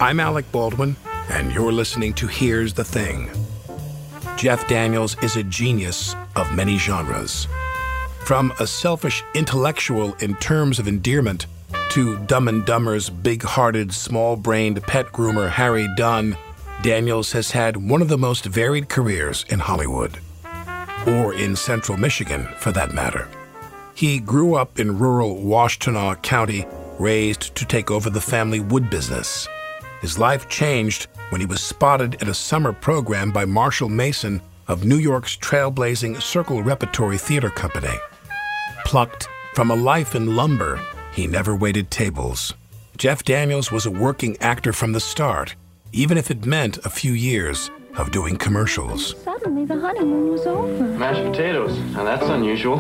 I'm Alec Baldwin, and you're listening to Here's the Thing. Jeff Daniels is a genius of many genres. From a selfish intellectual in terms of endearment to Dumb and Dumber's big-hearted, small-brained pet groomer Harry Dunn, Daniels has had one of the most varied careers in Hollywood. Or in central Michigan, for that matter. He grew up in rural Washtenaw County, raised to take over the family wood business. His life changed when he was spotted at a summer program by Marshall Mason of New York's trailblazing Circle Repertory Theater Company. Plucked from a life in lumber, he never waited tables. Jeff Daniels was a working actor from the start, even if it meant a few years of doing commercials. Suddenly the honeymoon was over. Mashed potatoes. Now that's unusual.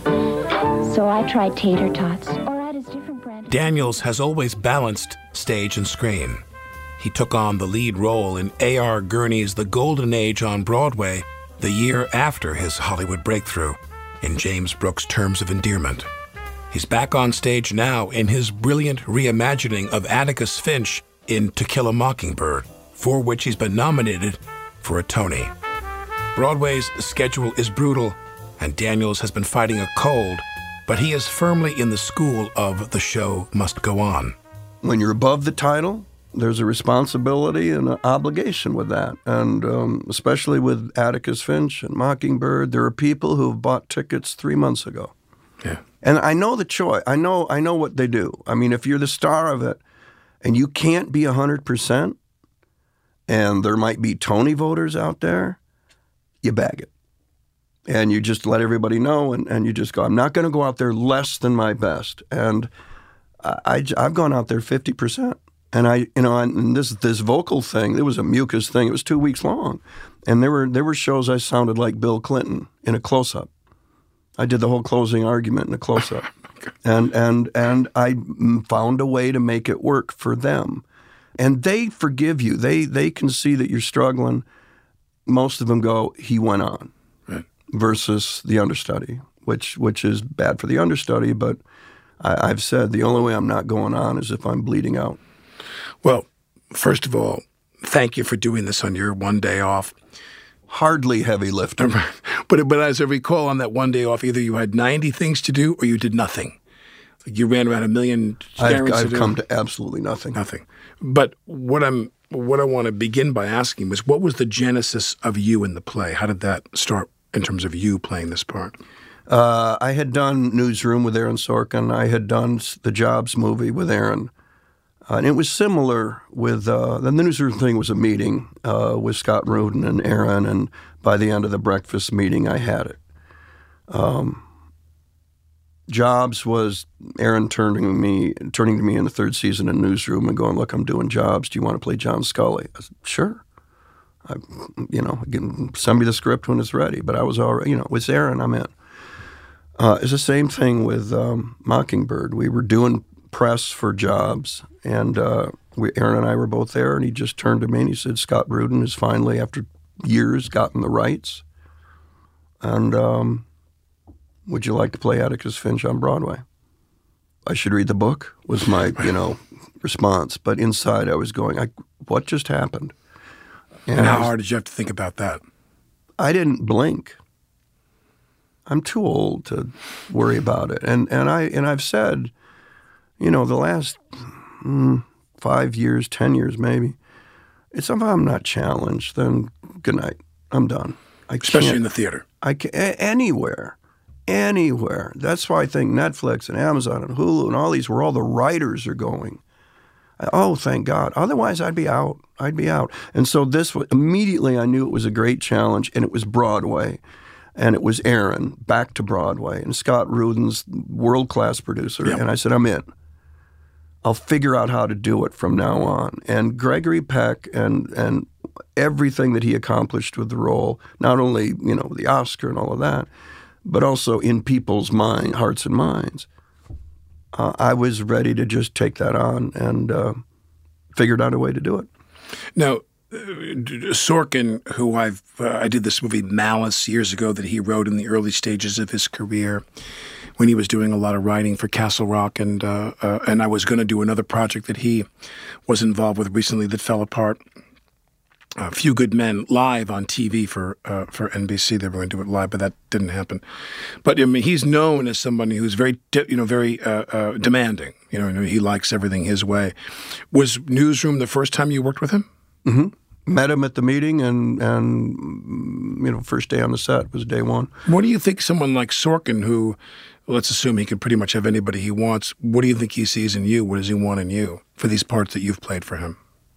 So I tried tater tots, or at his different brand. Daniels has always balanced stage and screen. He took on the lead role in A.R. Gurney's The Golden Age on Broadway the year after his Hollywood breakthrough in James Brooks' Terms of Endearment. He's back on stage now in his brilliant reimagining of Atticus Finch in To Kill a Mockingbird, for which he's been nominated for a Tony. Broadway's schedule is brutal, and Daniels has been fighting a cold, but he is firmly in the school of the show must go on. When you're above the title, there's a responsibility and an obligation with that. And especially with Atticus Finch and Mockingbird, there are people who've bought tickets 3 months ago. Yeah. And I know the choice. I know what they do. I mean, if you're the star of it and you can't be 100%, and there might be Tony voters out there, you bag it. And you just let everybody know, and you just go, I'm not going to go out there less than my best. And I've gone out there 50%. And this vocal thing, it was a mucus thing. It was 2 weeks long. And there were shows I sounded like Bill Clinton in a close-up. I did the whole closing argument in a close-up. and I found a way to make it work for them. And they forgive you. They can see that you're struggling. Most of them go, he went on, right, versus the understudy, which is bad for the understudy. But I've said the only way I'm not going on is if I'm bleeding out. Well, first of all, thank you for doing this on your one day off. Hardly heavy lifting. But as I recall, on that one day off, either you had 90 things to do or you did nothing. You ran around a million errands I've come to absolutely nothing. Nothing. But what I want to begin by asking was, what was the genesis of you in the play? How did that start in terms of you playing this part? I had done Newsroom with Aaron Sorkin. I had done the Jobs movie with Aaron. And it was similar with the Newsroom thing was a meeting with Scott Rudin and Aaron, and by the end of the breakfast meeting, I had it. Jobs was Aaron turning to me in the third season of Newsroom and going, look, I'm doing Jobs. Do you want to play John Scully? I said, sure. Send me the script when it's ready. But I was already, with Aaron, I'm in. It's the same thing with Mockingbird. We were doing press for Jobs, and Aaron and I were both there, and he just turned to me and he said, Scott Rudin has finally, after years, gotten the rights. And would you like to play Atticus Finch on Broadway? I should read the book, was my, response. But inside I was going, what just happened? And how hard did you have to think about that? I didn't blink. I'm too old to worry about it. And I've said, the last 5 years, 10 years maybe, if I'm not challenged, then good night. I'm done. Especially in the theater. Anywhere. That's why I think Netflix and Amazon and Hulu and all these, where all the writers are going. Oh, thank God. Otherwise, I'd be out. And so immediately I knew it was a great challenge, and it was Broadway. And it was Aaron, back to Broadway, and Scott Rudin's world-class producer. Yep. And I said, I'm in. I'll figure out how to do it from now on. And Gregory Peck and everything that he accomplished with the role, not only, the Oscar and all of that, but also in people's hearts and minds. I was ready to just take that on and figured out a way to do it. Now, Sorkin, who I did this movie Malice years ago that he wrote in the early stages of his career when he was doing a lot of writing for Castle Rock, and I was going to do another project that he was involved with recently that fell apart. A Few Good Men live on TV for NBC. They were going to do it live, but that didn't happen. But I mean, he's known as somebody who's very demanding. He likes everything his way. Was Newsroom the first time you worked with him? Mm-hmm. Met him at the meeting, and first day on the set was day one. What do you think someone like Sorkin, who, let's assume he can pretty much have anybody he wants, what do you think he sees in you? What does he want in you for these parts that you've played for him?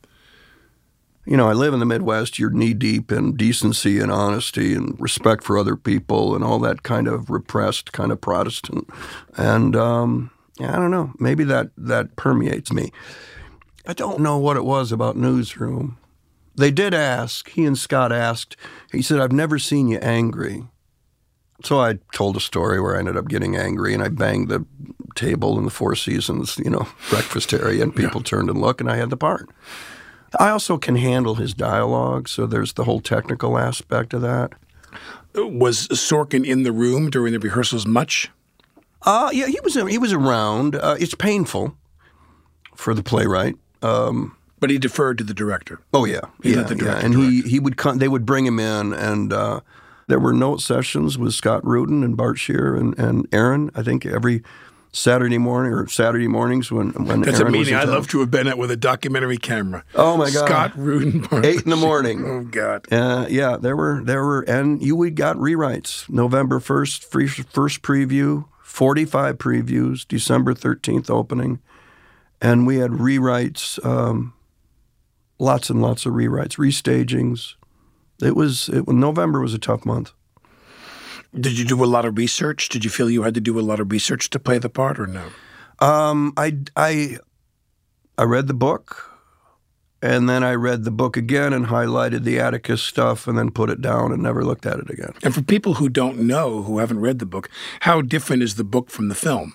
I live in the Midwest. You're knee-deep in decency and honesty and respect for other people and all that kind of repressed, kind of Protestant. And I don't know. Maybe that permeates me. I don't know what it was about Newsroom. They did ask. He and Scott asked. He said, "I've never seen you angry." So I told a story where I ended up getting angry, and I banged the table in the Four Seasons, breakfast area, and people turned and looked, and I had the part. I also can handle his dialogue, so there's the whole technical aspect of that. Was Sorkin in the room during the rehearsals much? Yeah, he was around. It's painful for the playwright. But he deferred to the director. Oh yeah, He let the director and direct. he would come. They would bring him in, and there were note sessions with Scott Rudin and Bart Shear and Aaron. I think every Saturday morning or Saturday mornings when That's Aaron a meeting was in I'd town. love to have been at with a documentary camera. Oh my God! Scott Rudin, 8 a.m. Oh God! Yeah, there were, and we got rewrites. November 1st, first preview, 45 previews, December 13th opening, and we had rewrites, lots and lots of rewrites, restagings. November was a tough month. Did you do a lot of research? Did you feel you had to do a lot of research to play the part, or no? I read the book, and then I read the book again and highlighted the Atticus stuff and then put it down and never looked at it again. And for people who don't know, who haven't read the book, how different is the book from the film?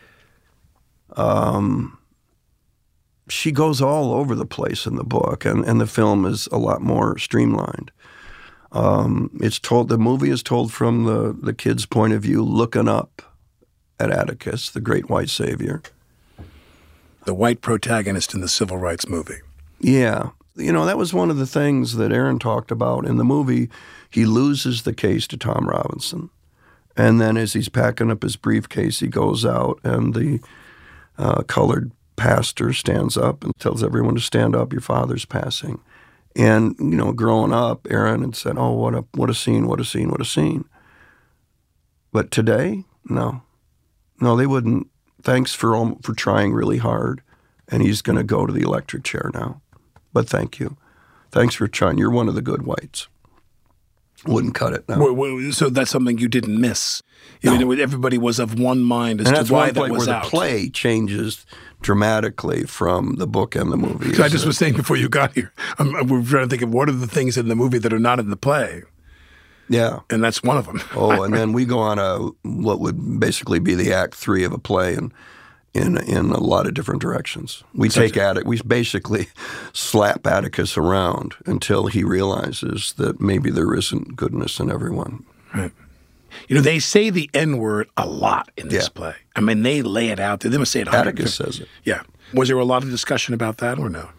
She goes all over the place in the book, and the film is a lot more streamlined. The movie is told from the kid's point of view, looking up at Atticus, the great white savior. The white protagonist in the civil rights movie. Yeah. That was one of the things that Aaron talked about in the movie. He loses the case to Tom Robinson. And then as he's packing up his briefcase, he goes out, and the colored pastor stands up and tells everyone to stand up, your father's passing. And, growing up, Aaron had said, "Oh, what a scene, what a scene, what a scene." But today, no, they wouldn't. Thanks for trying really hard, and he's going to go to the electric chair now. But thank you. Thanks for trying. You're one of the good whites. Wouldn't cut it, no. So that's something you didn't miss. No. Everybody was of one mind as and to why that's one that point was where out. the play changes dramatically from the book and the movie. I just was saying before you got here, we're trying to think of what are the things in the movie that are not in the play. Yeah. And that's one of them. Oh, and then we go on what would basically be the act 3 of a play in a lot of different directions. We basically slap Atticus around until he realizes that maybe there isn't goodness in everyone. Right. They say the N-word a lot in this play. I mean, they lay it out there. They must say it. Atticus says it. Yeah. Was there a lot of discussion about that or no?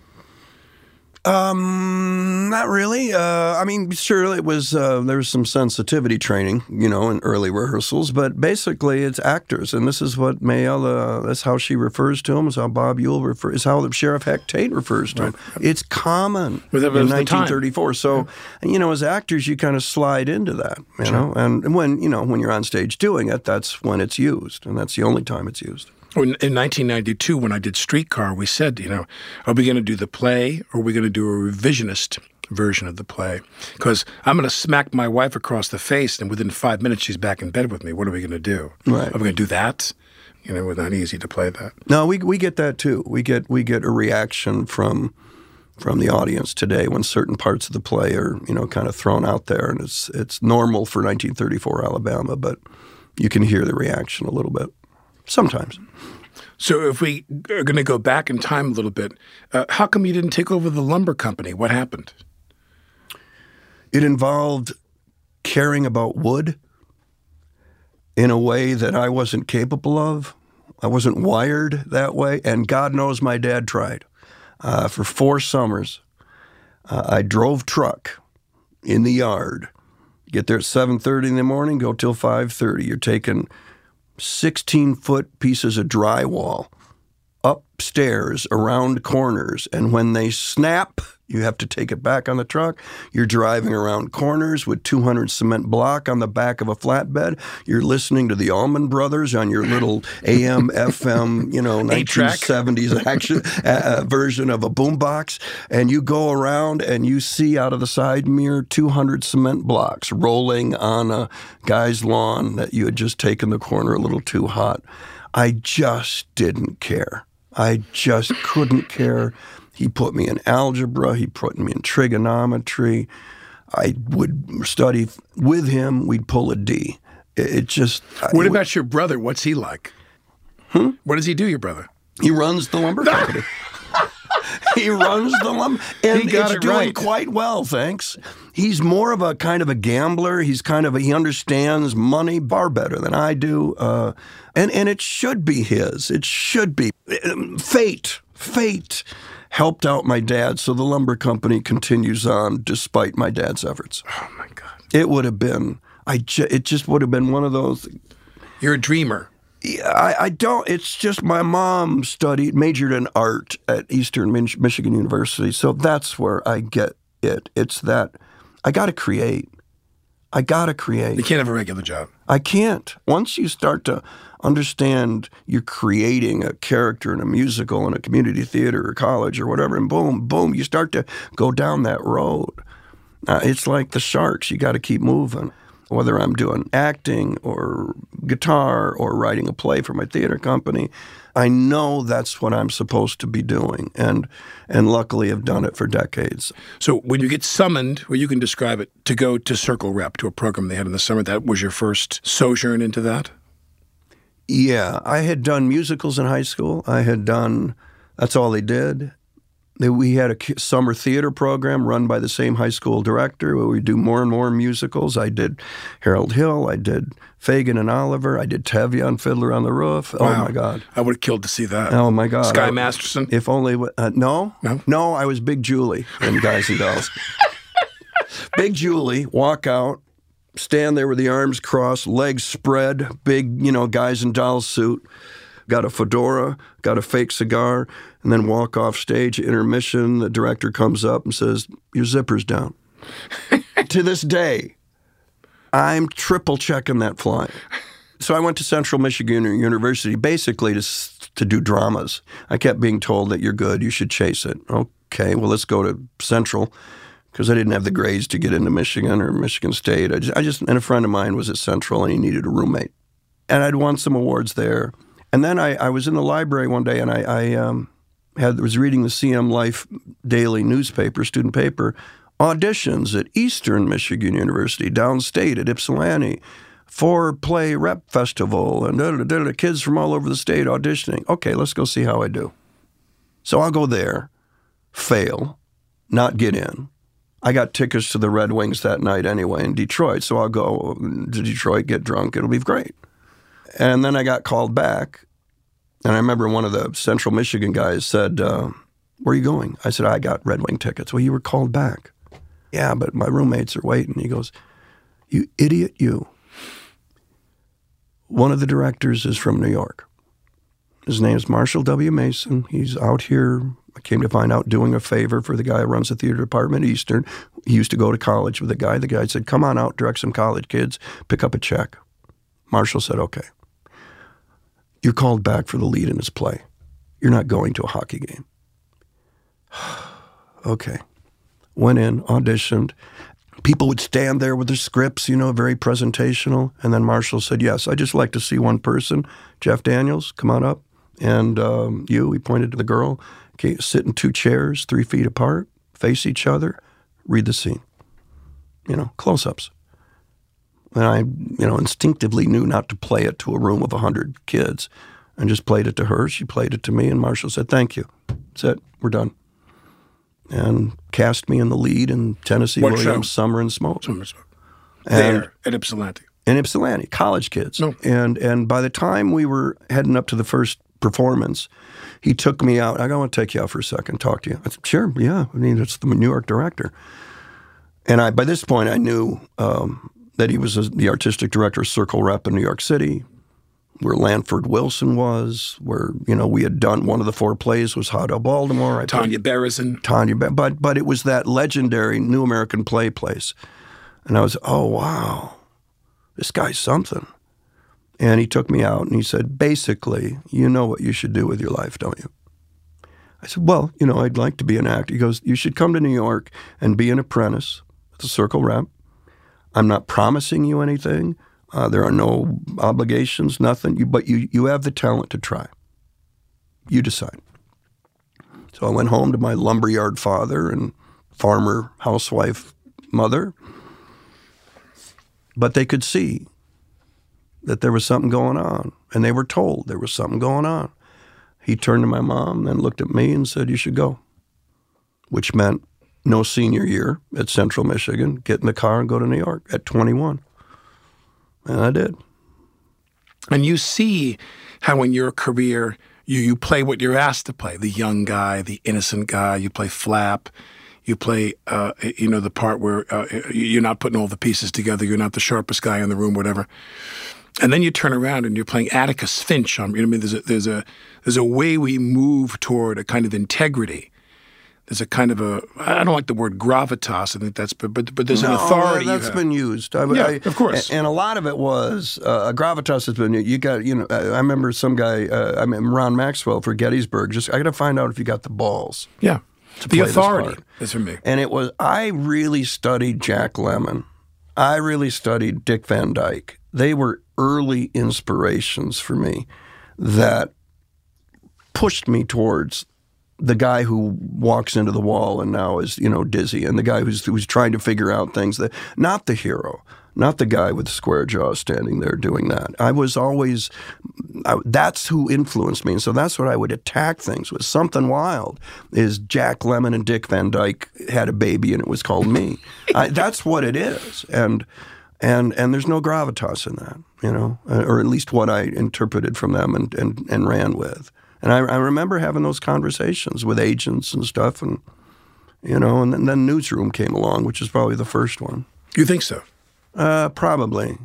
Not really. Sure, it was. There was some sensitivity training, in early rehearsals. But basically, it's actors, and this is what Mayella. That's how she refers to him. Is how Bob Ewell is how the Sheriff Heck Tate refers to him. It's common in 1934. So, as actors, you kind of slide into that, you know. And when you're on stage doing it, that's when it's used, and that's the only time it's used. In 1992, when I did Streetcar, we said, are we going to do the play or are we going to do a revisionist version of the play? Because I'm going to smack my wife across the face and within 5 minutes she's back in bed with me. What are we going to do? Right. Are we going to do that? It's not easy to play that. No, we get that too. We get a reaction from the audience today when certain parts of the play are, kind of thrown out there. And it's normal for 1934 Alabama, but you can hear the reaction a little bit sometimes. So if we are going to go back in time a little bit, how come you didn't take over the lumber company? What happened? It involved caring about wood in a way that I wasn't capable of. I wasn't wired that way, and God knows my dad tried. For 4 summers, I drove truck in the yard. Get there at 7:30 in the morning, go till 5:30. You're taking 16-foot pieces of drywall upstairs around corners, and when they snap, you have to take it back on the truck. You're driving around corners with 200 cement block on the back of a flatbed. You're listening to the Allman Brothers on your little AM, FM, 1970s action version of a boombox. And you go around and you see out of the side mirror 200 cement blocks rolling on a guy's lawn that you had just taken the corner a little too hot. I just didn't care. I just couldn't care. He put me in algebra. He put me in trigonometry. I would study with him. We'd pull a D. What about your brother? What's he like? What does he do, your brother? He runs the lumber company. He runs the lumber. And he got it's it doing right. quite well, thanks. He's more of a kind of a gambler. He understands money far better than I do. And it should be his. It should be. Fate helped out my dad, so the lumber company continues on despite my dad's efforts. Oh, my God. It would have been, it just would have been one of those. You're a dreamer. I don't, it's just my mom majored in art at Eastern Michigan University, so that's where I get it. It's that I got to create. You can't have a regular job. I can't. Once you start to understand you're creating a character in a musical in a community theater or college or whatever, and boom, you start to go down that road. It's like the sharks. You got to keep moving. Whether I'm doing acting or guitar or writing a play for my theater company, I know that's what I'm supposed to be doing, and luckily have done it for decades. So when you get summoned, well, you can describe it, to go to Circle Rep, to a program they had in the summer, that was your first sojourn into that? Yeah, I had done musicals in high school. That's all they did. We had a summer theater program run by the same high school director where we do more and more musicals. I did Harold Hill. I did Fagin and Oliver. I did Tevye on Fiddler on the Roof. Wow. Oh, my God. I would have killed to see that. Oh, my God. Sky Masterson? If only, no, I was Big Julie in Guys and Dolls. Big Julie, walk out, stand there with the arms crossed, legs spread, big, Guys and Dolls suit, got a fedora, got a fake cigar, and then walk off stage, intermission. The director comes up and says, "Your zipper's down." To this day, I'm triple checking that flight. So I went to Central Michigan University basically to do dramas. I kept being told that you're good, you should chase it. Okay, well, let's go to Central, because I didn't have the grades to get into Michigan or Michigan State. And a friend of mine was at Central and he needed a roommate. And I'd won some awards there. And then I was in the library one day and I was reading the CM Life daily newspaper, student paper, auditions at Eastern Michigan University, downstate at Ypsilanti, 4-play rep festival, and kids from all over the state auditioning. Okay, let's go see how I do. So I'll go there, fail, not get in. I got tickets to the Red Wings that night anyway in Detroit, so I'll go to Detroit, get drunk, it'll be great. And then I got called back. And I remember one of the Central Michigan guys said, "Where are you going?" I said, "I got Red Wing tickets." "Well, you were called back." "Yeah, but my roommates are waiting." He goes, "You idiot, you. One of the directors is from New York. His name's Marshall W. Mason. He's out here, I came to find out, doing a favor for the guy who runs the theater department at Eastern. He used to go to college with the guy. The guy said, 'Come on out, direct some college kids, pick up a check.' Marshall said, 'Okay. You're called back for the lead in his play. You're not going to a hockey game.' Okay. Went in, auditioned. People would stand there with their scripts, very presentational. And then Marshall said, 'Yes, I'd just like to see one person. Jeff Daniels, come on up. And he pointed to the girl, okay, sit in 2 chairs, 3 feet apart, face each other, read the scene. Close-ups. And I, instinctively knew not to play it to a room of 100 kids. and just played it to her. She played it to me, and Marshall said, "Thank you. That's it. We're done." And cast me in the lead in Tennessee What Williams' show? Summer and Smoke. Summer and Smoke. And There, at Ypsilanti. in Ypsilanti, college kids. No. And by the time we were heading up to the first performance, he took me out. I go, "I want to take you out for a second, talk to you." I said, "Sure, yeah. I mean, it's the New York director." And by this point, I knew that he was the artistic director of Circle Rep in New York City, where Lanford Wilson was, where, we had done one of the 4 plays was Hot Dog Baltimore. Tanya Berezin. But it was that legendary New American Play place. And I was, oh, wow, this guy's something. And he took me out and he said, basically, you know what you should do with your life, don't you? I said, well, I'd like to be an actor. He goes, you should come to New York and be an apprentice at the Circle Rep. I'm not promising you anything. There are no obligations, nothing. But you have the talent to try. You decide. So I went home to my lumberyard father and farmer housewife mother. But they could see that there was something going on, and they were told there was something going on. He turned to my mom, then looked at me and said, "You should go," which meant no senior year at Central Michigan, get in the car and go to New York at 21. And I did. And you see how in your career you play what you're asked to play, the young guy, the innocent guy. You play Flap. You play, the part where you're not putting all the pieces together. You're not the sharpest guy in the room, whatever. And then you turn around and you're playing Atticus Finch. There's a way we move toward a kind of integrity. There's a kind of I don't like the word gravitas. I think that's, but there's an authority. That's been used. Of course. And a lot of it was, gravitas has been, I remember some guy, Ron Maxwell for Gettysburg, I got to find out if you got the balls. Yeah. The authority is for me. And I really studied Jack Lemmon. I really studied Dick Van Dyke. They were early inspirations for me that pushed me towards the guy who walks into the wall and now is, dizzy, and the guy who's trying to figure out things, that not the hero, not the guy with the square jaw standing there doing that. That's who influenced me. And so that's what I would attack things with. Something Wild is Jack Lemmon and Dick Van Dyke had a baby and it was called me. That's what it is. And there's no gravitas in that, or at least what I interpreted from them and ran with. And I remember having those conversations with agents and stuff, and then Newsroom came along, which is probably the first one. You think so? Probably.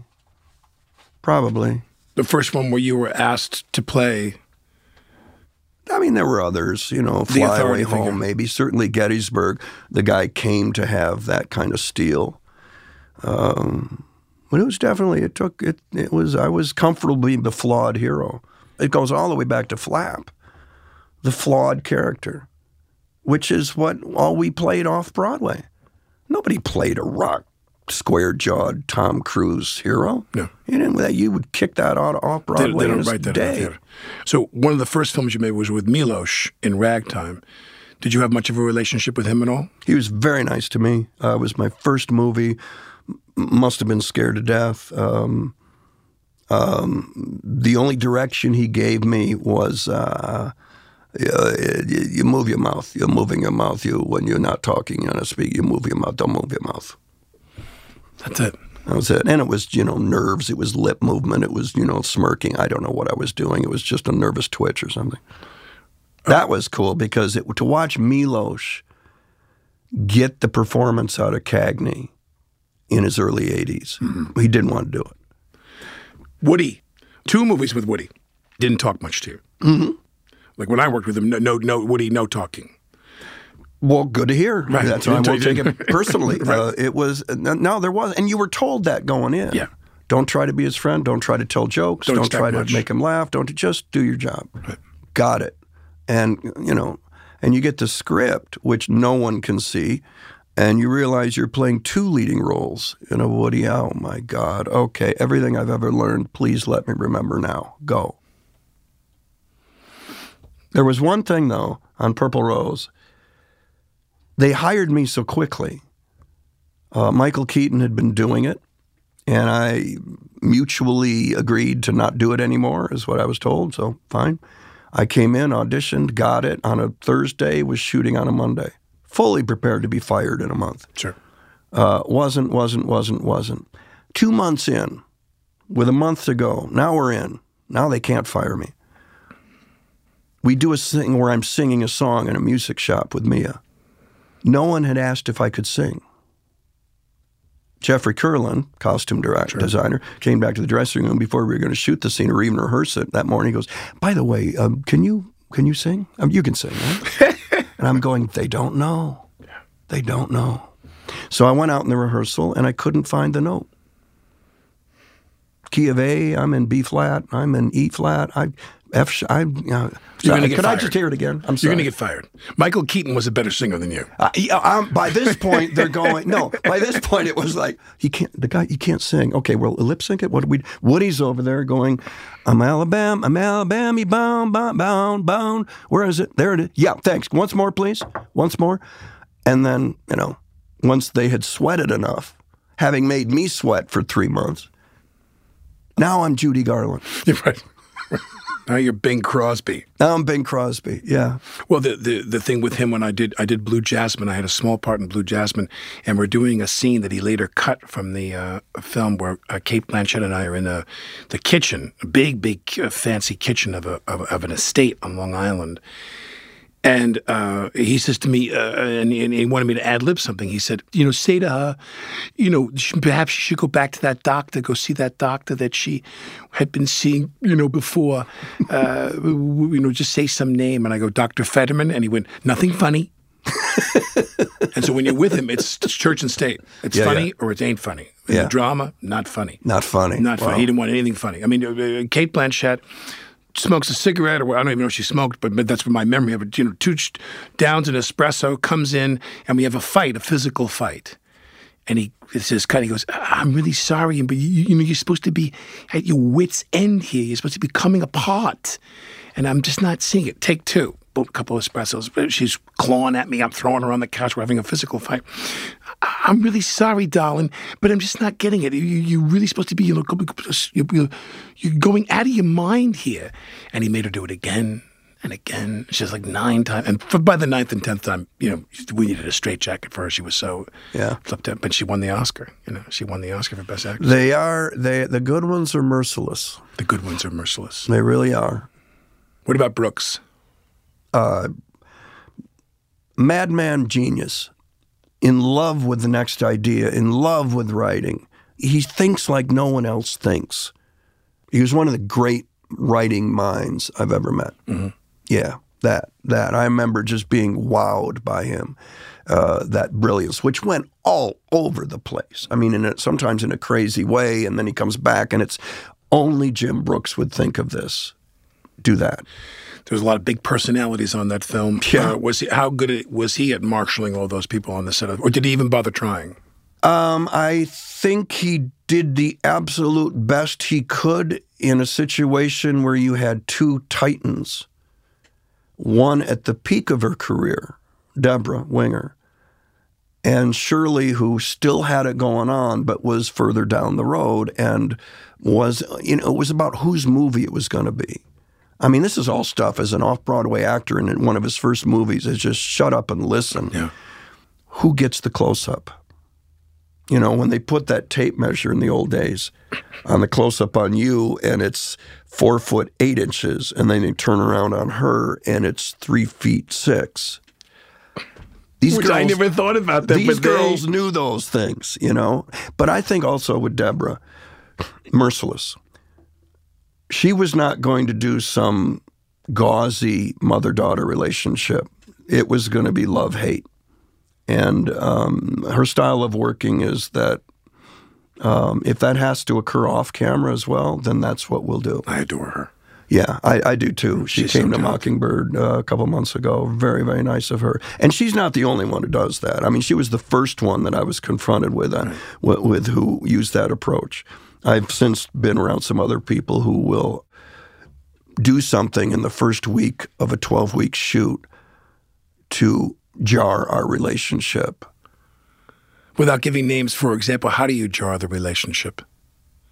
The first one where you were asked to play. I mean, there were others, Fly Away Home, maybe. Certainly Gettysburg, the guy came to have that kind of steel. But it was definitely, I was comfortable being the flawed hero. It goes all the way back to Flap, the flawed character, which is what all we played off Broadway. Nobody played a rock, square-jawed Tom Cruise hero. No. You would kick that out off Broadway in a day. So one of the first films you made was with Milos in Ragtime. Did you have much of a relationship with him at all? He was very nice to me. It was my first movie. Must have been scared to death. The only direction he gave me was you move your mouth. You're moving your mouth. When you're not talking, you're not speaking. You move your mouth. Don't move your mouth. That's it. That was it. And it was, nerves. It was lip movement. It was, smirking. I don't know what I was doing. It was just a nervous twitch or something. That was cool because to watch Milos get the performance out of Cagney in his early 80s, he didn't want to do it. Woody, 2 movies with Woody. Didn't talk much to you. Mm-hmm. Like when I worked with him, no Woody, no talking. Well, good to hear. Right. That's why I won't take it personally. Right. It was, no, there was, and you were told that going in. Yeah. Don't try to be his friend. Don't try to tell jokes. Don't try to make him laugh. Don't just do your job. Right. Got it. And, and you get the script, which no one can see, and you realize you're playing 2 leading roles in a Woody. Oh, my God. Okay, everything I've ever learned, please let me remember now. Go. There was one thing, though, on Purple Rose. They hired me so quickly. Michael Keaton had been doing it, And I mutually agreed to not do it anymore, is what I was told, so fine. I came in, auditioned, got it on a Thursday, was shooting on a Monday. Fully prepared to be fired in a month. Sure. Wasn't. 2 months in, with a month to go, now we're in. Now they can't fire me. We do a thing where I'm singing a song in a music shop with Mia. No one had asked if I could sing. Jeffrey Kurland, costume designer, came back to the dressing room before we were going to shoot the scene or even rehearse it that morning. He goes, by the way, can you sing? You can sing, right? And I'm going, they don't know. They don't know. So I went out in the rehearsal, and I couldn't find the note. Key of A, I'm in B flat, I'm in E flat, F. You're going to get Could I fired. just hear it again? I'm sorry. You're going to get fired. Michael Keaton was a better singer than you. By this point, they're going. No, by this point, it was like he can't sing. Okay, well, lip sync it. What do we? Woody's over there going, I'm Alabama, bound. Where is it? There it is. Yeah, thanks. Once more, please. Once more, and then once they had sweated enough, having made me sweat for 3 months, now I'm Judy Garland. You're right. Now you're Bing Crosby. Now I'm Bing Crosby, yeah. Well, the thing with him when I did Blue Jasmine, I had a small part in Blue Jasmine, and we're doing a scene that he later cut from the film where Kate Blanchett and I are in the kitchen, a big fancy kitchen of an estate on Long Island. And he says to me, and he wanted me to ad-lib something. He said, say to her, perhaps she should go back to that doctor, go see that doctor that she had been seeing, before. Just say some name. And I go, Dr. Fetterman. And he went, nothing funny. And so when you're with him, it's church and state. It's funny or it ain't funny. The drama, not funny. Not funny. Not funny. He didn't want anything funny. I mean, Kate Blanchett smokes a cigarette, or I don't even know if she smoked, but that's my memory of it. 2 downs an espresso, comes in, and we have a fight, a physical fight. And he goes, I'm really sorry, but you're supposed to be at your wit's end here. You're supposed to be coming apart. And I'm just not seeing it. Take 2. A couple of espressos. She's clawing at me. I'm throwing her on the couch. We're having a physical fight. I'm really sorry, darling, but I'm just not getting it. You're really supposed to be, you're going out of your mind here. And he made her do it again and again. She's like 9 times. And by the 9th and 10th time, we needed a straitjacket for her. She was so flipped out. But she won the Oscar. She won the Oscar for Best Actress. The good ones are merciless. The good ones are merciless. They really are. What about Brooks? Madman genius, in love with the next idea, in love with writing. He thinks like no one else thinks. He was one of the great writing minds I've ever met. Mm-hmm. Yeah, that. I remember just being wowed by him, that brilliance, which went all over the place. I mean, sometimes in a crazy way, and then he comes back, and it's only Jim Brooks would think of this. Do that. There was a lot of big personalities on that film. Yeah. How good was he at marshaling all those people on the set? Or did he even bother trying? I think he did the absolute best he could in a situation where you had 2 titans. One at the peak of her career, Deborah Winger, and Shirley, who still had it going on but was further down the road and was, it was about whose movie it was going to be. I mean, this is all stuff as an off-Broadway actor, and in one of his first movies is just shut up and listen. Yeah. Who gets the close-up? When they put that tape measure in the old days on the close-up on you, and it's 4 foot 8 inches, and then they turn around on her, and it's 3 feet 6. I never thought about that. These girls knew those things, But I think also with Deborah, merciless. She was not going to do some gauzy mother-daughter relationship. It was going to be love-hate. And her style of working is that if that has to occur off camera as well, then that's what we'll do. I adore her. Yeah, I do too. She came to Mockingbird a couple months ago. Very, very nice of her. And she's not the only one who does that. I mean, she was the first one that I was confronted with, with who used that approach. I've since been around some other people who will do something in the first week of a 12-week shoot to jar our relationship. Without giving names, for example, how do you jar the relationship?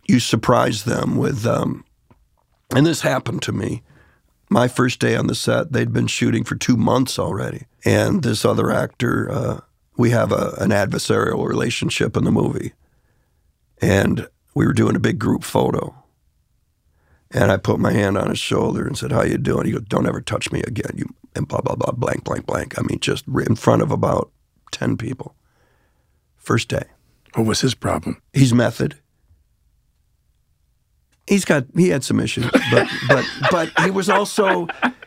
you surprise them with, and this happened to me. My first day on the set, they'd been shooting for 2 months already. And this other actor, we have an adversarial relationship in the movie. And we were doing a big group photo. And I put my hand on his shoulder and said, "How you doing?" He goes, "Don't ever touch me again." And blah, blah, blah, blank, blank, blank. I mean, just in front of about 10 people. First day. What was his problem? He's method. He had some issues, but he was also,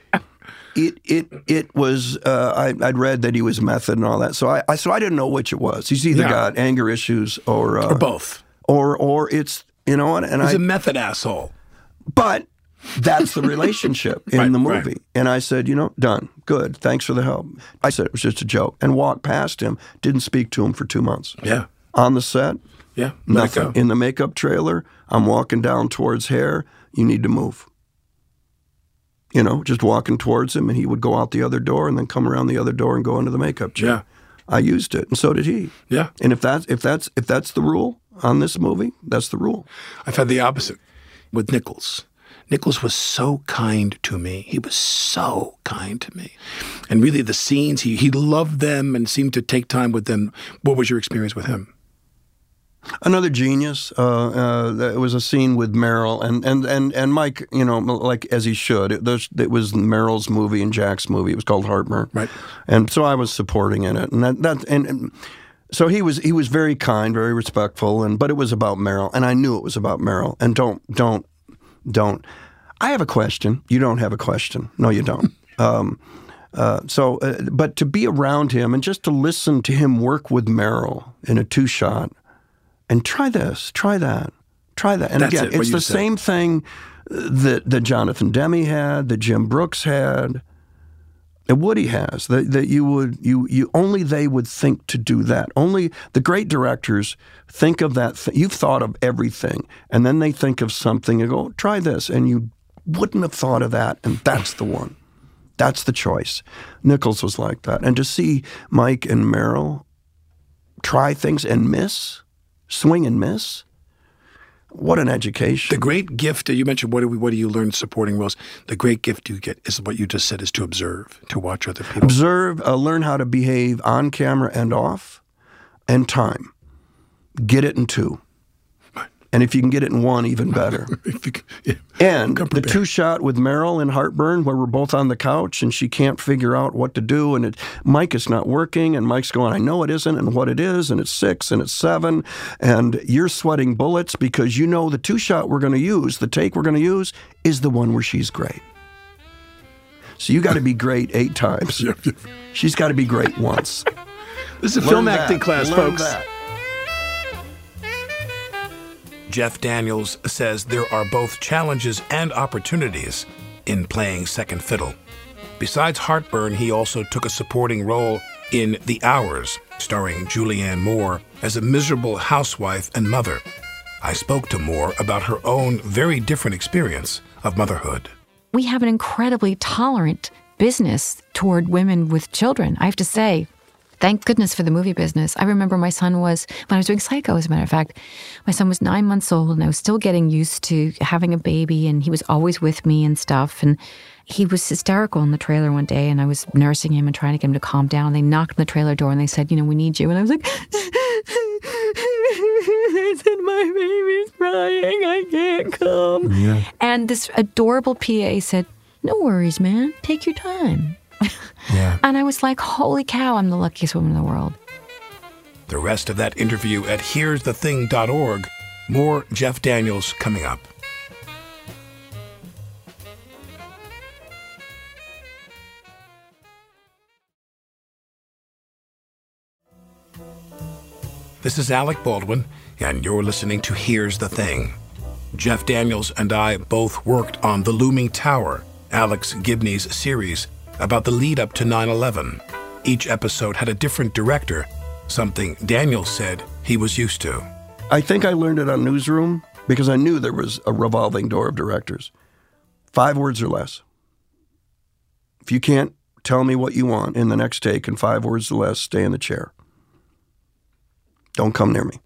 it was, I'd read that he was method and all that. So I didn't know which it was. He's either got anger issues or both. Or it's, you know what? And he's a method asshole. But that's the relationship in the movie. Right. And I said, done. Good. Thanks for the help. I said it was just a joke and walked past him, didn't speak to him for 2 months. Yeah. On the set. Yeah. Nothing. In the makeup trailer, I'm walking down towards hair. You need to move. Just walking towards him, and he would go out the other door and then come around the other door and go into the makeup chair. Yeah. I used it, and so did he. Yeah. And if that's the rule on this movie, that's the rule. I've had the opposite with Nichols. Nichols was so kind to me. He was so kind to me. And really the scenes, he loved them and seemed to take time with them. What was your experience with him? Another genius. It was a scene with Meryl and Mike, like as he should. It was Meryl's movie and Jack's movie. It was called Heartburn. Right. And so I was supporting in it. And so he was very kind, very respectful, but it was about Meryl. And I knew it was about Meryl. And don't. I have a question. You don't have a question. No, you don't. But to be around him and just to listen to him work with Meryl in a 2-shot and try this, try that, try that. And again, it's the same thing that Jonathan Demme had, that Jim Brooks had, that Woody has, that you only they would think to do that. Only the great directors think of that. You've thought of everything, and then they think of something and go, try this, and you wouldn't have thought of that, and that's the one. That's the choice. Nichols was like that. And to see Mike and Meryl try things and miss, swing and miss, what an education. The great gift, you mentioned, what do you learn supporting roles? The great gift you get is what you just said, is to observe, to watch other people. Observe, learn how to behave on camera and off, and time. Get it in 2. And if you can get it in 1, even better. And the 2-shot with Meryl in Heartburn, where we're both on the couch and she can't figure out what to do, and Mike is not working, and Mike's going, I know it isn't, and what it is, and it's 6, and it's 7, and you're sweating bullets because the 2-shot we're going to use, the take we're going to use, is the one where she's great. So you got to be great 8 times. She's got to be great once. This is a film acting class, folks. That. Jeff Daniels says there are both challenges and opportunities in playing second fiddle. Besides Heartburn, he also took a supporting role in The Hours, starring Julianne Moore as a miserable housewife and mother. I spoke to Moore about her own very different experience of motherhood. We have an incredibly tolerant business toward women with children, I have to say. Thank goodness for the movie business. I remember my son when I was doing Psycho, as a matter of fact, my son was 9 months old and I was still getting used to having a baby, and he was always with me and stuff. And he was hysterical in the trailer one day, and I was nursing him and trying to get him to calm down. They knocked on the trailer door and they said, we need you. And I was like, I said, my baby's crying. I can't come. Yeah. And this adorable PA said, no worries, man. Take your time. Yeah. And I was like, holy cow, I'm the luckiest woman in the world. The rest of that interview at here'sthething.org. More Jeff Daniels coming up. This is Alec Baldwin, and you're listening to Here's the Thing. Jeff Daniels and I both worked on The Looming Tower, Alex Gibney's series about the lead up to 9/11. Each episode had a different director, something Daniels said he was used to. I think I learned it on Newsroom because I knew there was a revolving door of directors. 5 words or less. If you can't tell me what you want in the next take in 5 words or less, stay in the chair. Don't come near me.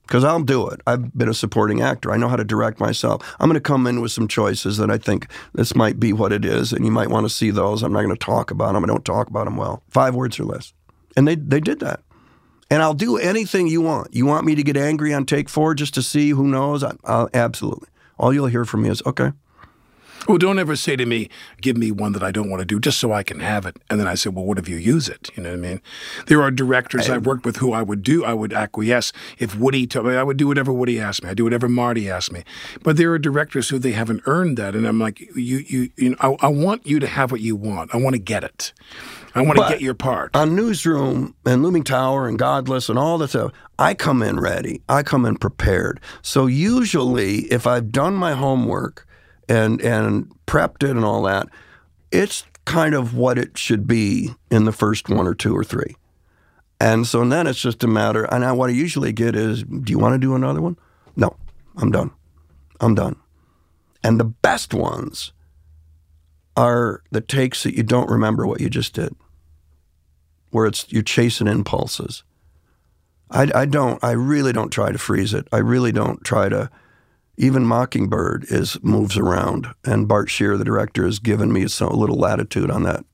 because I'll do it. I've been a supporting actor. I know how to direct myself. I'm going to come in with some choices that I think this might be what it is, and you might want to see those. I'm not going to talk about them. I don't talk about them well. 5 words or less. And they did that. And I'll do anything you want. You want me to get angry on take 4 just to see who knows? I'll absolutely. All you'll hear from me is, okay. Well, don't ever say to me, give me one that I don't want to do just so I can have it. And then I say, well, what if you use it? You know what I mean? There are directors I've worked with who I would acquiesce. If Woody told me, I would do whatever Woody asked me. I'd do whatever Marty asked me. But there are directors who they haven't earned that. And I'm like, you know, I want you to have what you want. I want to get it. I want to get your part. On Newsroom and Looming Tower and Godless and all that stuff, I come in ready. I come in prepared. So usually, if I've done my homework and prepped it and all that, it's kind of what it should be in the first 1 or 2 or 3. And so then it's just a matter, and what I usually get is, do you want to do another one? No, I'm done. I'm done. And the best ones are the takes that you don't remember what you just did, where you're chasing impulses. I really don't try to freeze it. I really don't try to. Even Mockingbird moves around, and Bart Shear, the director, has given me a little latitude on that.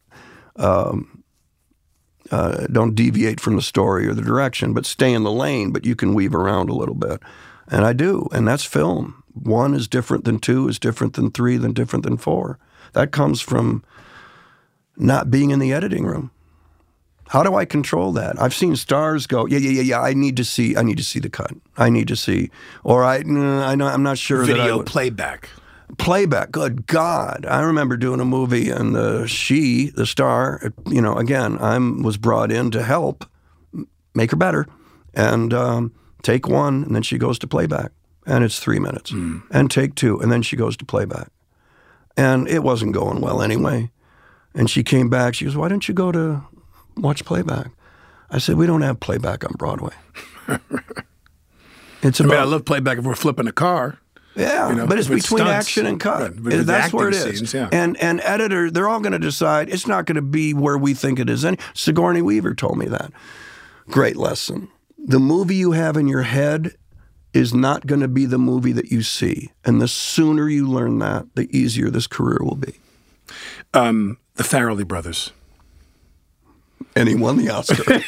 Don't deviate from the story or the direction, but stay in the lane, but you can weave around a little bit. And I do, and that's film. 1 is different than 2, is different than 3, than different than 4. That comes from not being in the editing room. How do I control that? I've seen stars go, yeah. I need to see the cut. I need to see, or I'm not sure. Video playback. Playback. Good God! I remember doing a movie, and the star, you know, again, was brought in to help make her better, and take 1, and then she goes to playback, and it's 3 minutes, and take 2, and then she goes to playback, and it wasn't going well anyway, and she came back. She goes, "Why don't you go to watch playback?" I said, "We don't have playback on Broadway." I love playback if we're flipping a car. Yeah, you know, but it's between stunts, action and cut. Right, that's where it is. Scenes, yeah. And editor, they're all going to decide it's not going to be where we think it is. And Sigourney Weaver told me that. Great lesson. The movie you have in your head is not going to be the movie that you see. And the sooner you learn that, the easier this career will be. The Farrelly brothers. And he won the Oscar.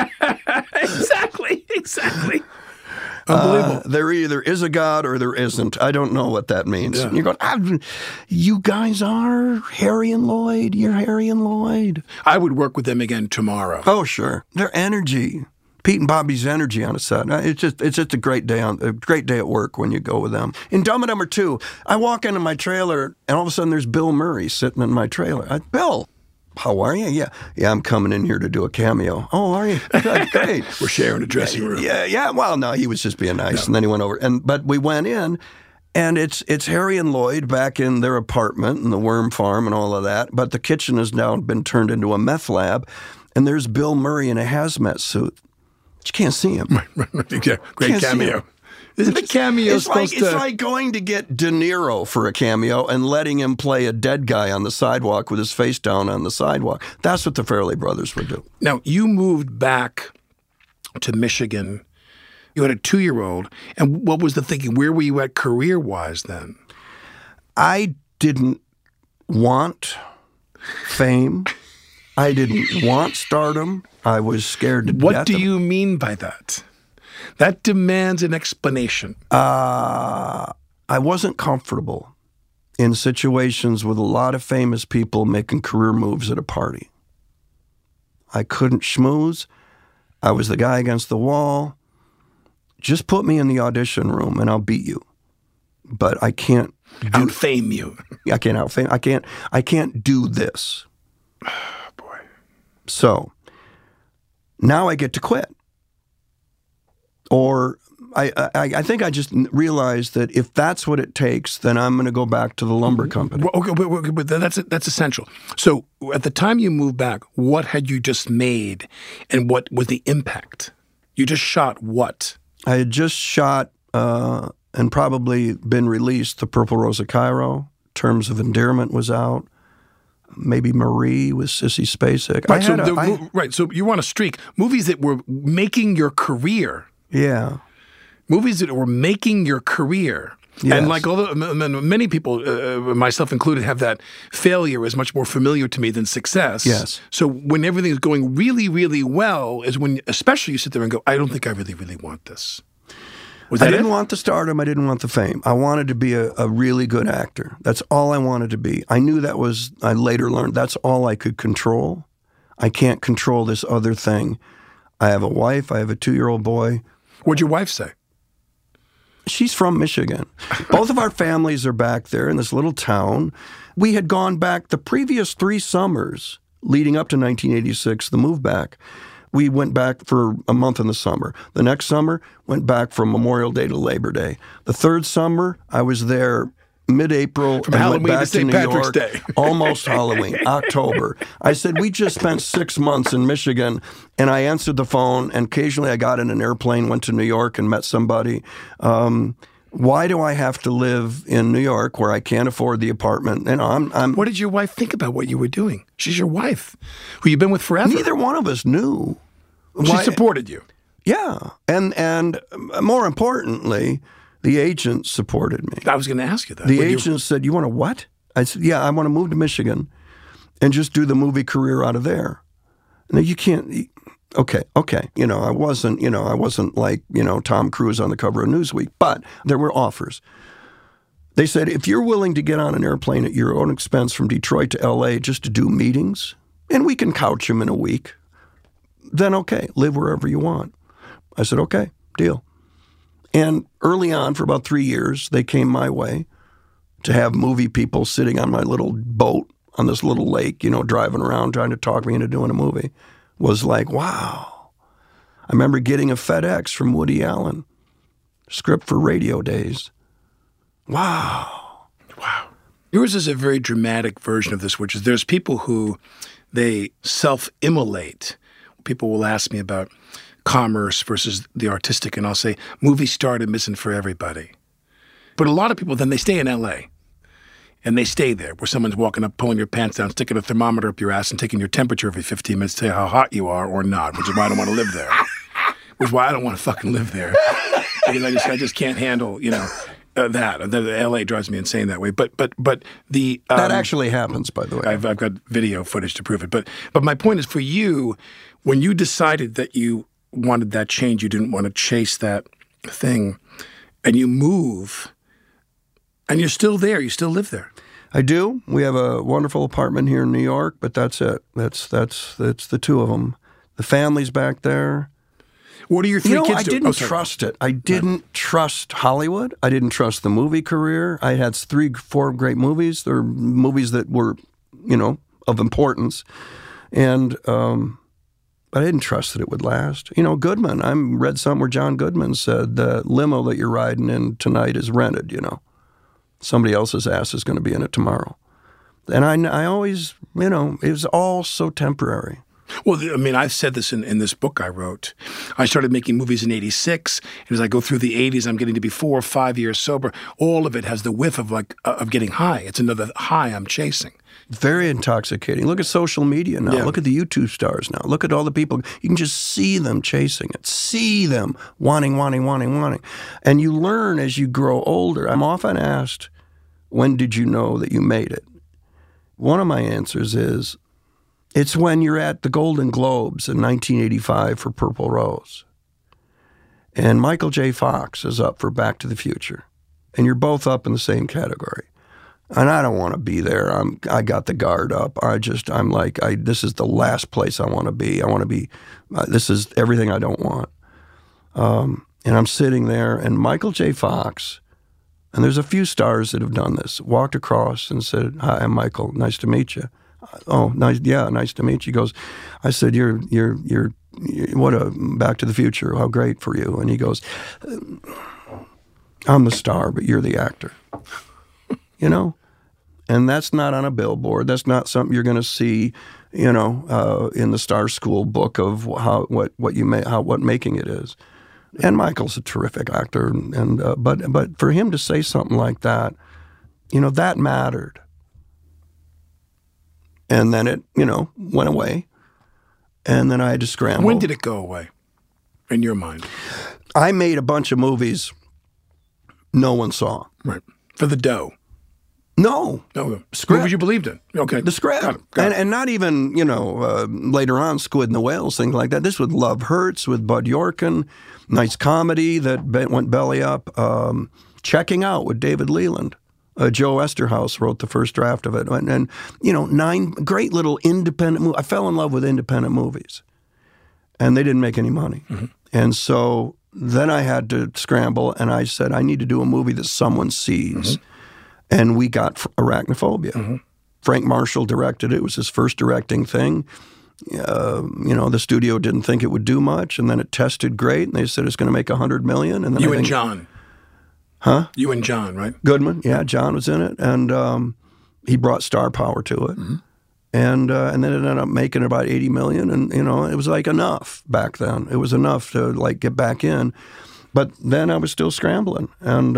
Exactly. Unbelievable. There either is a God or there isn't. I don't know what that means. Yeah. You're going, you guys are Harry and Lloyd. You're Harry and Lloyd. I would work with them again tomorrow. Oh, sure. Their energy. Pete and Bobby's energy on a set. It's just a great day at work when you go with them. In Dumb and Dumber 2, I walk into my trailer and all of a sudden there's Bill Murray sitting in my trailer. Bill, how are you? Yeah, I'm coming in here to do a cameo. Oh, are you? Great. We're sharing a dressing room. Yeah. Well, no, he was just being nice, and then he went over. But we went in, and it's Harry and Lloyd back in their apartment in the worm farm and all of that. But the kitchen has now been turned into a meth lab, and there's Bill Murray in a hazmat suit. But you can't see him. Right. Yeah, great cameo. Isn't the cameo supposed to... It's like going to get De Niro for a cameo and letting him play a dead guy on the sidewalk with his face down on the sidewalk. That's what the Farrelly brothers would do. Now, you moved back to Michigan. You had a 2-year-old. And what was the thinking? Where were you at career-wise then? I didn't want fame. I didn't want stardom. I was scared to death. What do you mean by that? That demands an explanation. I wasn't comfortable in situations with a lot of famous people making career moves at a party. I couldn't schmooze. I was the guy against the wall. Just put me in the audition room and I'll beat you. But I can't outfame you. I can't outfame. I can't do this. Oh, boy. So now I get to quit. Or I think I just realized that if that's what it takes, then I'm going to go back to the lumber company. Well, okay, but that's essential. So at the time you moved back, what had you just made, and what was the impact? You just shot what? I had just shot and probably been released The Purple Rose of Cairo. Terms of Endearment was out. Maybe Marie with Sissy Spacek. Right, so you were on a streak. Movies that were making your career. Yeah. movies that were making your career. Yes. And like many people, myself included, have that failure is much more familiar to me than success. Yes. So when everything is going really, really well is when, especially you sit there and go, I don't think I really, really want this. I didn't want the stardom. I didn't want the fame. I wanted to be a really good actor. That's all I wanted to be. I knew that was, I later learned, that's all I could control. I can't control this other thing. I have a wife. I have a 2-year-old boy. What'd your wife say? She's from Michigan. Both of our families are back there in this little town. We had gone back the previous 3 summers leading up to 1986, the move back. We went back for a month in the summer. The next summer, went back from Memorial Day to Labor Day. The 3rd summer, I was there mid-April From and Halloween went back to St. New Patrick's York, Day. almost Halloween, October. I said, we just spent 6 months in Michigan, and I answered the phone, and occasionally I got in an airplane, went to New York and met somebody. Why do I have to live in New York where I can't afford the apartment? And I'm What did your wife think about what you were doing? She's your wife, who you've been with forever. neither one of us knew. She Why- supported you. Yeah, and more importantly, the agent supported me. I was going to ask you that. The When you- agent said, "You want to what?" I said, "Yeah, I want to move to Michigan and just do the movie career out of there." And you can't. Okay. I wasn't like Tom Cruise on the cover of Newsweek, but there were offers. They said, if you're willing to get on an airplane at your own expense from Detroit to L.A. just to do meetings, and we can couch them in a week, then okay, live wherever you want. I said, okay, deal. And early on, for about 3 years, they came my way to have movie people sitting on my little boat on this little lake, driving around trying to talk me into doing a movie. Was like, wow. I remember getting a FedEx from Woody Allen, script for Radio Days. Wow. Wow. Yours is a very dramatic version of this, which is there's people who they self-immolate. People will ask me about commerce versus the artistic, and I'll say movie stardom isn't for everybody. But a lot of people, then they stay in L.A., and they stay there, where someone's walking up, pulling your pants down, sticking a thermometer up your ass, and taking your temperature every 15 minutes to tell you how hot you are or not, which is why I don't want to live there. Which is why I don't want to fucking live there. Because I just can't handle, that. The L.A. drives me insane that way. But the... That actually happens, by the way. I've got video footage to prove it. But my point is, for you, when you decided that you wanted that change, you didn't want to chase that thing, and you move, and you're still there, you still live there. I do. We have a wonderful apartment here in New York, but that's it. That's the 2 of them. The family's back there. What are your 3 kids I doing? didn't trust it. I didn't trust Hollywood. I didn't trust the movie career. I had 3-4 great movies. They're movies that were, of importance. And but I didn't trust that it would last. Goodman, I read something where John Goodman said, the limo that you're riding in tonight is rented, Somebody else's ass is going to be in it tomorrow. And I always, it was all so temporary. Well, I mean, I've said this in this book I wrote. I started making movies in 86, and as I go through the 80s, I'm getting to be 4 or 5 years sober. All of it has the whiff of of getting high. It's another high I'm chasing. Very intoxicating. Look at social media now. Yeah. Look at the YouTube stars now. Look at all the people. You can just see them chasing it. See them wanting. And you learn as you grow older. I'm often asked, when did you know that you made it? One of my answers is, it's when you're at the Golden Globes in 1985 for Purple Rose. And Michael J. Fox is up for Back to the Future. And you're both up in the same category. And I don't want to be there. I got the guard up. I'm like, this is the last place I want to be. I want to be, this is everything I don't want. And I'm sitting there, and Michael J. Fox, and there's a few stars that have done this, walked across and said, "Hi, I'm Michael. Nice to meet you." "Oh, nice. Yeah, nice to meet you." He goes, I said, you're what a Back to the Future. How great for you. And he goes, "I'm the star, but you're the actor." And that's not on a billboard. That's not something you're going to see, in the Star School book of what making it is. And Michael's a terrific actor, and but for him to say something like that, that mattered. And then it, went away, and then I had to scramble. When did it go away, in your mind? I made a bunch of movies no one saw. Right. For the dough. No. Script. Movies you believed in. Okay. The script. Got it. And not even, later on, Squid and the Whales, things like that. This was Love Hurts with Bud Yorkin, nice comedy that went belly up. Checking Out with David Leland. Joe Esterhaus wrote the first draft of it. And 9 great little independent movies. I fell in love with independent movies. And they didn't make any money. Mm-hmm. And so then I had to scramble, and I said, I need to do a movie that someone sees. Mm-hmm. And we got Arachnophobia. Mm-hmm. Frank Marshall directed it. It was his first directing thing. The studio didn't think it would do much, and then it tested great, and they said it's going to make $100 million. And then and John. Huh? You and John, right? Goodman, yeah. John was in it, and he brought star power to it. Mm-hmm. And then it ended up making about $80 million, and, it was like enough back then. It was enough to, get back in. But then I was still scrambling, and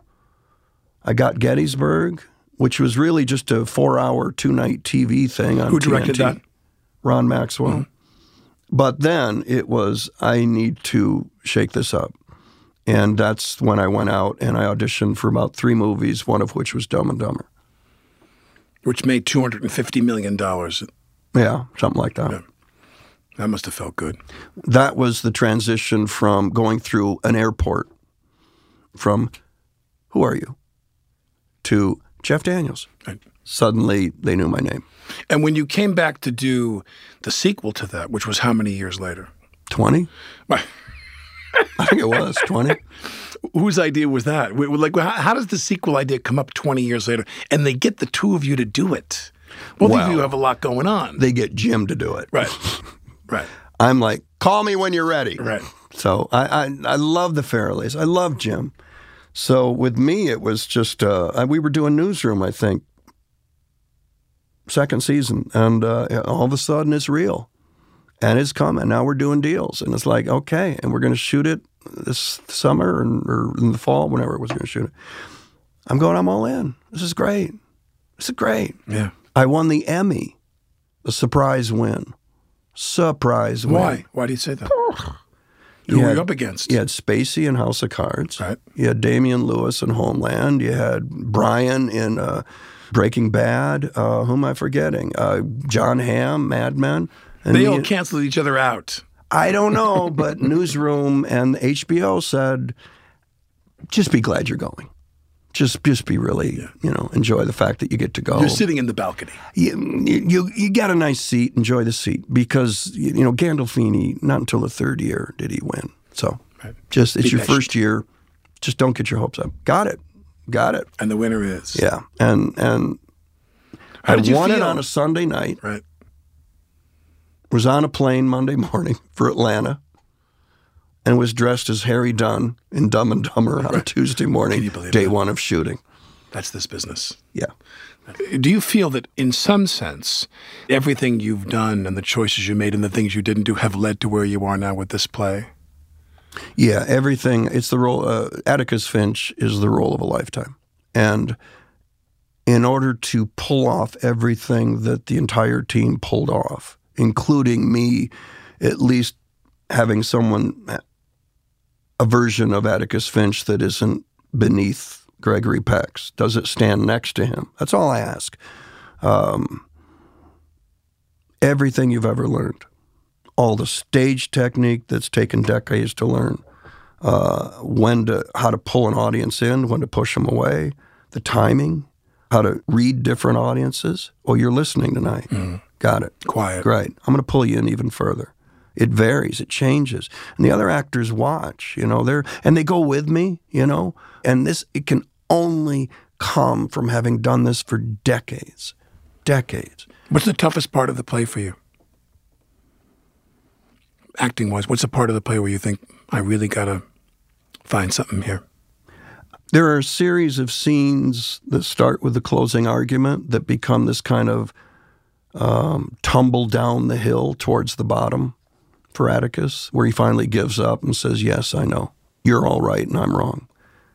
I got Gettysburg, which was really just a 4-hour, 2-night TV thing on TNT. Who directed that? Ron Maxwell. Mm-hmm. But then it was, I need to shake this up. And that's when I went out and I auditioned for about 3 movies, one of which was Dumb and Dumber. Which made $250 million. Yeah, something like that. Yeah. That must have felt good. That was the transition from going through an airport from, who are you? To Jeff Daniels. Right. Suddenly, they knew my name. And when you came back to do the sequel to that, which was how many years later? 20? I think it was 20. Whose idea was that? How does the sequel idea come up 20 years later? And they get the two of you to do it. Both of you have a lot going on. They get Jim to do it. Right. Right. I'm like, call me when you're ready. Right. So I love the Farrellys. I love Jim. So with me, it was just, we were doing Newsroom, I think, second season. And all of a sudden it's real. And it's coming. Now we're doing deals. And it's like, okay, and we're going to shoot it this summer or in the fall, whenever it was going to shoot it. I'm all in. This is great. This is great. Yeah. I won the Emmy. A surprise win. Surprise win. Why? Why do you say that? Who were you up against? You had Spacey in House of Cards. Right. You had Damian Lewis in Homeland. You had Brian in Breaking Bad. Who am I forgetting? John Hamm, Mad Men. And they all canceled each other out. I don't know, but Newsroom and HBO said, just be glad you're going. Just be really, enjoy the fact that you get to go. You're sitting in the balcony. You got a nice seat. Enjoy the seat because, Gandolfini, not until the 3rd year did he win. So it's your first year. Just don't get your hopes up. Got it. And the winner is. Yeah. And How did you won feel? it on a Sunday night. Right. Was on a plane Monday morning for Atlanta. And was dressed as Harry Dunn in Dumb and Dumber on a Tuesday morning, Can you believe day that? 1 of shooting. That's this business. Yeah. Do you feel that in some sense, everything you've done and the choices you made and the things you didn't do have led to where you are now with this play? Yeah, everything. It's the role, Atticus Finch is the role of a lifetime. And in order to pull off everything that the entire team pulled off, including me, at least having a version of Atticus Finch that isn't beneath Gregory Peck's. Does it stand next to him? That's all I ask. Everything you've ever learned, all the stage technique that's taken decades to learn, how to pull an audience in, when to push them away, the timing, how to read different audiences. Oh, you're listening tonight. Mm. Got it. Quiet. Great. I'm going to pull you in even further. It varies. It changes. And the other actors watch, and they go with me, and it can only come from having done this for decades. Decades. What's the toughest part of the play for you? Acting-wise, what's the part of the play where you think, I really got to find something here? There are a series of scenes that start with the closing argument that become this kind of tumble down the hill towards the bottom for Atticus, where he finally gives up and says, yes, I know. You're all right and I'm wrong.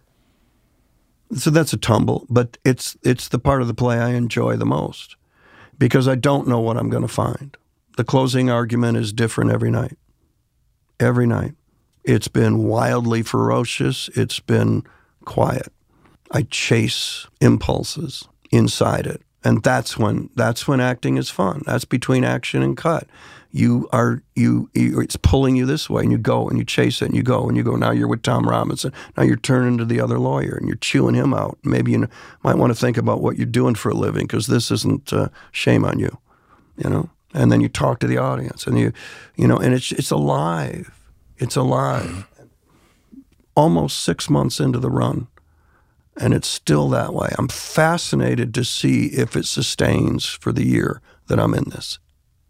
So that's a tumble, but it's the part of the play I enjoy the most because I don't know what I'm going to find. The closing argument is different every night. Every night. It's been wildly ferocious. It's been quiet. I chase impulses inside it. And that's when acting is fun. That's between action and cut. It's pulling you this way, and you go and you chase it, and you go and you go. Now you're with Tom Robinson. Now you're turning to the other lawyer, and you're chewing him out. Maybe you might want to think about what you're doing for a living, because this isn't shame on you, you know. And then you talk to the audience, and and it's alive. It's alive. Almost 6 months into the run, and it's still that way. I'm fascinated to see if it sustains for the year that I'm in this.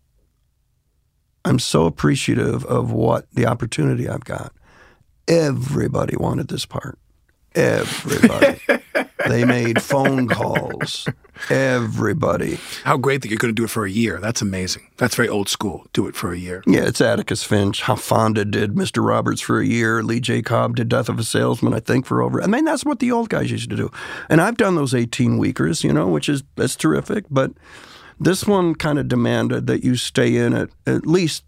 I'm so appreciative of what the opportunity I've got. Everybody wanted this part. Everybody. They made phone calls. Everybody. How great that you're going to do it for a year. That's amazing. That's very old school. Do it for a year. Yeah, it's Atticus Finch. How Fonda did Mr. Roberts for a year. Lee J. Cobb did Death of a Salesman, I think, for over. I mean, that's what the old guys used to do. And I've done those 18-weekers, that's terrific. But this one kind of demanded that you stay in at least,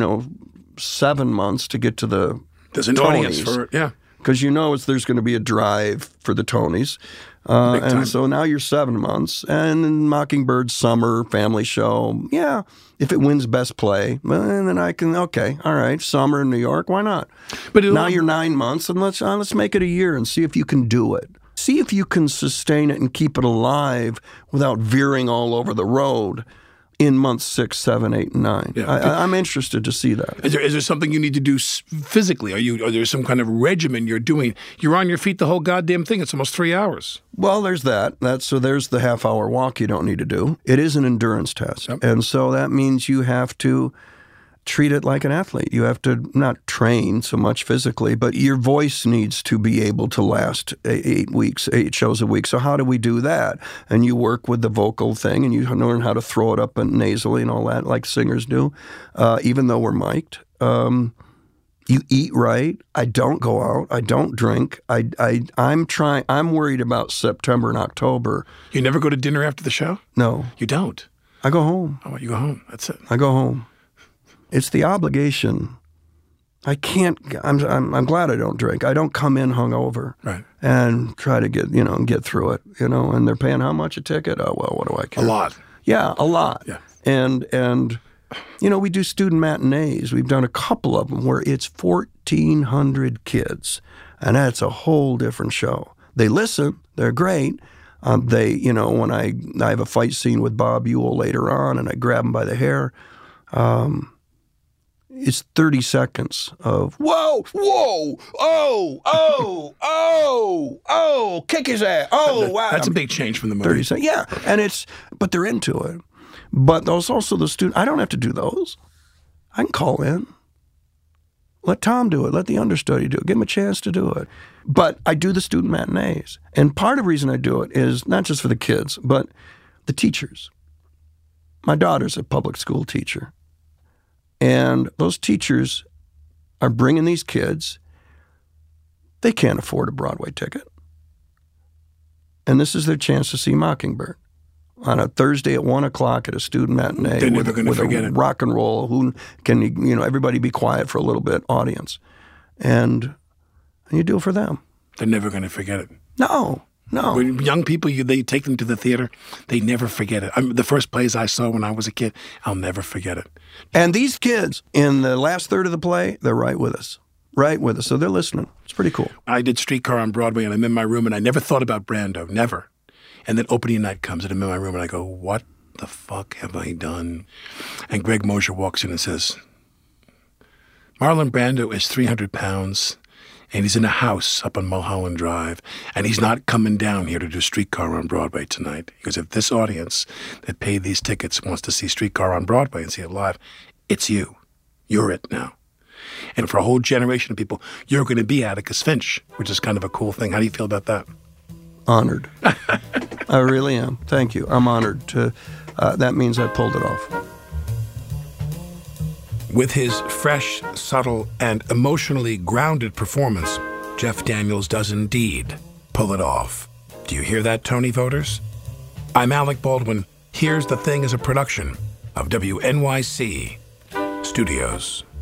7 months to get to the There's an Tonys. audience for it, yeah. Because there's going to be a drive for the Tonys. And so now you're 7 months. And Mockingbird Summer Family Show, yeah, if it wins Best Play, well, then I can, okay, all right, Summer in New York, why not? But now you're 9 months, and let's make it a year and see if you can do it. See if you can sustain it and keep it alive without veering all over the road in months 6, 7, 8, and 9. Yeah. I'm interested to see that. Is there something you need to do physically? Are there some kind of regimen you're doing? You're on your feet the whole goddamn thing. It's almost 3 hours. Well, there's that. So there's the half-hour walk you don't need to do. It is an endurance test. Yep. And so that means you have to treat it like an athlete. You have to not train so much physically, but your voice needs to be able to last 8 weeks, 8 shows a week. So how do we do that? And you work with the vocal thing, and you learn how to throw it up and nasally and all that, like singers do, even though we're mic'd. You eat right. I don't go out. I don't drink. I'm worried about September and October. You never go to dinner after the show? No. You don't? I go home. Oh, you go home. That's it. I go home. It's the obligation. I can't. I'm glad I don't drink. I don't come in hungover, right, and try to get through it. And they're paying how much a ticket? Oh well, what do I care? A lot. Yeah, a lot. Yeah. And we do student matinees. We've done a couple of them where it's 1,400 kids, and that's a whole different show. They listen. They're great. When I have a fight scene with Bob Ewell later on, and I grab him by the hair. It's 30 seconds of, whoa, kick his ass, wow. That's a big change from the movie. 30 seconds, yeah. But they're into it. But there's also the student, I don't have to do those. I can call in. Let Tom do it. Let the understudy do it. Give him a chance to do it. But I do the student matinees. And part of the reason I do it is not just for the kids, but the teachers. My daughter's a public school teacher. And those teachers are bringing these kids. They can't afford a Broadway ticket. And this is their chance to see Mockingbird on a Thursday at 1 o'clock at a student matinee. They're never going to forget it. Rock and roll. Who can, everybody be quiet for a little bit, audience. And you do it for them. They're never going to forget it. No. When young people, they take them to the theater, they never forget it. The first plays I saw when I was a kid, I'll never forget it. And these kids, in the last third of the play, they're right with us. So they're listening. It's pretty cool. I did Streetcar on Broadway, and I'm in my room, and I never thought about Brando, never. And then opening night comes, and I'm in my room, and I go, what the fuck have I done? And Greg Mosher walks in and says, Marlon Brando is 300 pounds. And he's in a house up on Mulholland Drive, and he's not coming down here to do Streetcar on Broadway tonight. Because if this audience that paid these tickets wants to see Streetcar on Broadway and see it live, it's you. You're it now. And for a whole generation of people, you're going to be Atticus Finch, which is kind of a cool thing. How do you feel about that? Honored. I really am. Thank you. I'm honored to. That means I pulled it off. With his fresh, subtle, and emotionally grounded performance, Jeff Daniels does indeed pull it off. Do you hear that, Tony voters? I'm Alec Baldwin. Here's the Thing is a production of WNYC Studios.